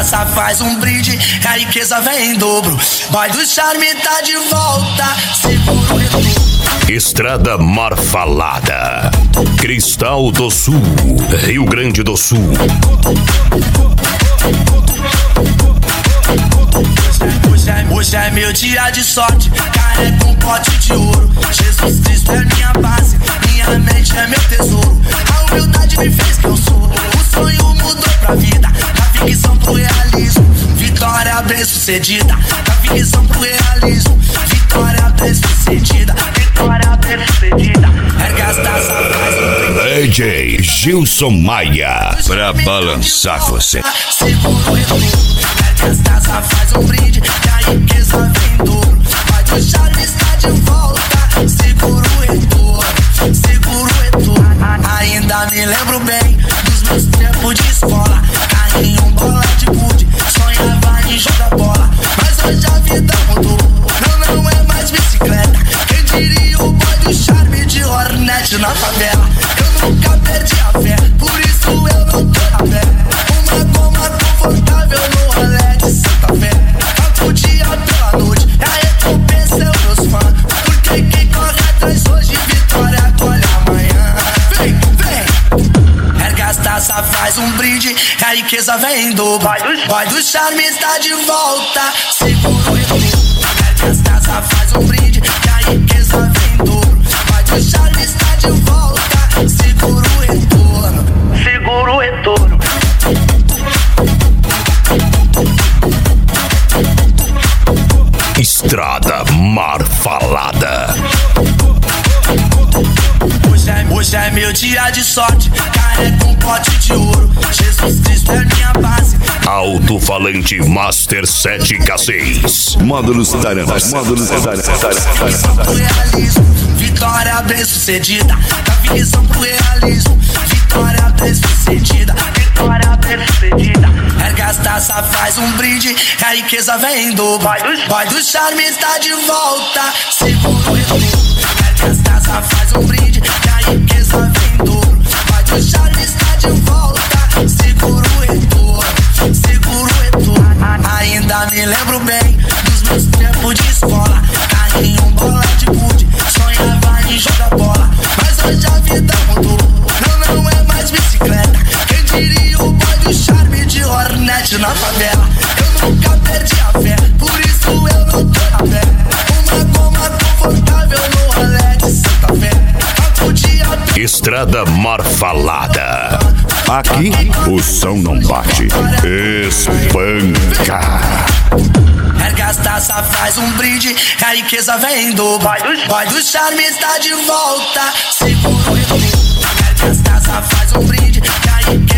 taça, faz um brinde, a riqueza vem em dobro. Boy do charme tá de volta, segura o retorno. Estrada Marfalada, Cristal do Sul, Rio Grande do Sul. Hoje é meu dia de sorte, carrego um pote de ouro. Jesus Cristo é minha base, minha mente é meu tesouro. A humildade me fez quem eu sou, o sonho mudou pra vida. Da ficção pro realismo, vitória bem sucedida. Da ficção pro realismo, vitória bem sucedida. Vitória bem sucedida. Erga as taças, faz um brinde. DJ Gilson Maia, pra balançar você. Segura o retorno. Erga as taças, faz um brinde, que a riqueza vem em dobro. Vai do charme está de volta, segura o retorno, segura o retorno. Ainda me lembro bem dos meus tempos de escola. Carrinho, bola de gude, sonhava em jogar bola. Mas hoje a vida mudou, não é mais bicicleta. Quem diria o boy do charme de Hornet na favela. Eu nunca perdi a fé, por isso eu não tô na fé. Uma goma confortável no rolê de Santa Fé. Tanto dia pela noite, a recompensa é os meus fãs. Porque quem corre atrás hoje, vitória colhe amanhã. Vem, erga as taças, faz um brinde, a riqueza vem em dobro. Boy do charme está de volta, segura o retorno. Erga as taças, faz um brinde, que a riqueza vem em dobro. Boy do charme está de volta, segura o retorno, segura o retorno. Estrada Marfalada. Hoje é meu dia de sorte, carrego um pote de ouro. Jesus Cristo é minha base. Alto-falante Master 7K6. Módulos tarefas. Pro realismo, vitória bem sucedida. Da ficção pro realismo, vitória bem sucedida. Vitória bem sucedida. Erga as taças, faz um brinde, a riqueza vem em dobro. Boy do charme está de volta, segura o retorno. Erga as taças, faz um brinde, que a riqueza vem em dobro. Boy do charme está de volta, segura o retorno, segura o retorno. Ainda me lembro bem dos meus tempos de escola. Carrinho, bola de gude, sonhava em jogar bola. Mas hoje a vida mudou, não é mais bicicleta. Quem diria o boy do charme de Hornet na favela. Eu nunca perdi a fé, por isso eu não tô na fé. Uma goma confortável no rolê de Santa Fé. Tanto dia Estrada Marfalada. Aqui o som não bate, espanca. erga as taças, faz um brinde, a riqueza vem em dobro. Boy do charme está de volta, segura o retorno. Erga as taças, faz um brinde, que a riqueza